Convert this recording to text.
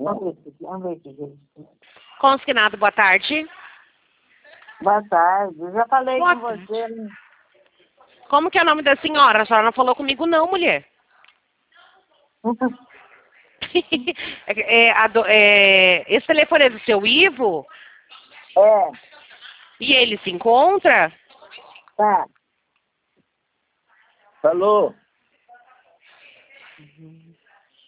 Vamos ver aqui. Consignado, boa tarde. Boa tarde. Eu já falei Boa com tarde. você, né? Como que é o nome da senhora? A senhora não falou comigo não, mulher. Esse telefone é do seu Ivo? É, E ele se encontra? tá. Falou.